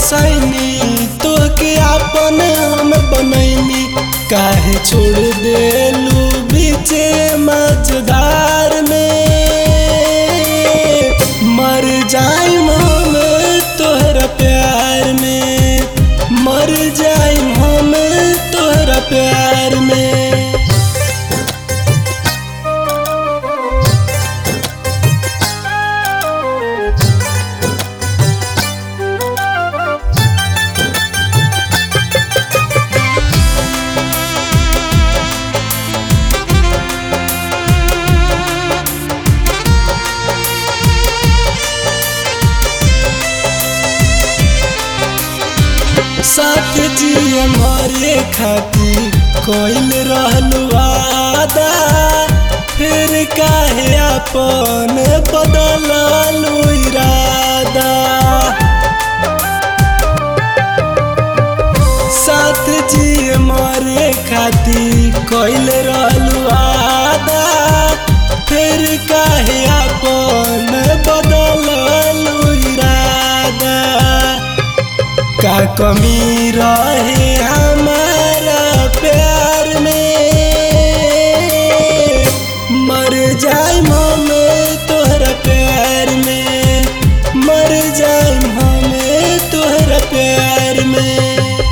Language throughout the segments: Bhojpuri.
बसैनी तोहके आपन हम बनैनी, काहे छोड़ देलू बीचे मझधार में। मर जाइम हम तोहरा प्यार में, मर जाइम हम तोहरा प्यार में। साथ जिए मरे खातिर कोइल रहलू वादा, फिर काहे अपन बदललू इरादा। साथ जिए मरे खातिर कोइल रहलू वादा, फिर काहे अपन बदललू इरादा। का कमी रहे हमारा प्यार में, मर जाइम हम तोहरा प्यार में, मर जाइम हम तोहरा प्यार में।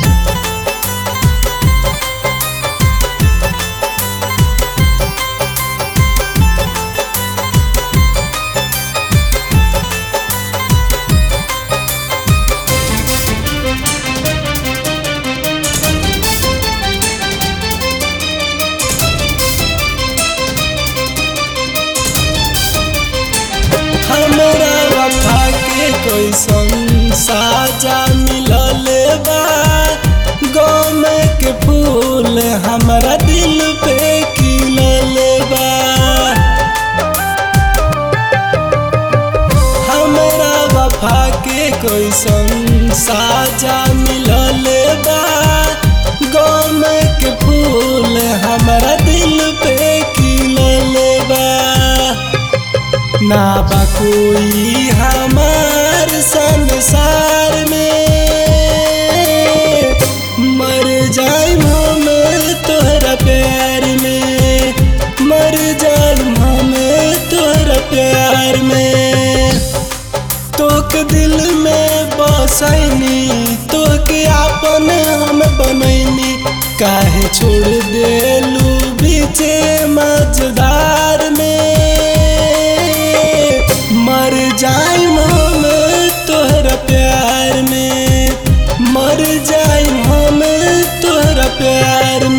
हमरा वफा के कैसन साजा मिलल बा, गम के फूल हमरा दिल पे खिलल बा। हमरा वफा के कैसन साजा मिलल बा, गम के फूल हमरा दिल पे खिलल बा। ना बा कोई हमार संसार में, मर जाइम हम तोहरा प्यार में, मर जाइम हम तोहरा प्यार में। तोहके दिल में बसैनी तोहके आपन हम बनैनी, काहे छोड़ देलू बीचे मझधार में। मर जाइम हम तोहरा प्यार में, मर जाइम हम तोहरा प्यार में।